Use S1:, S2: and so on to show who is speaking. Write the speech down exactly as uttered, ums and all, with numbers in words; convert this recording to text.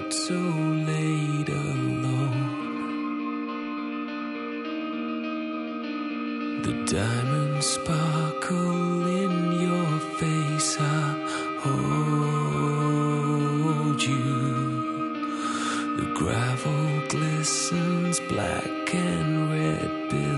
S1: out so late alone. The diamonds sparkle in your face. I hold you. The gravel glistens black and red below.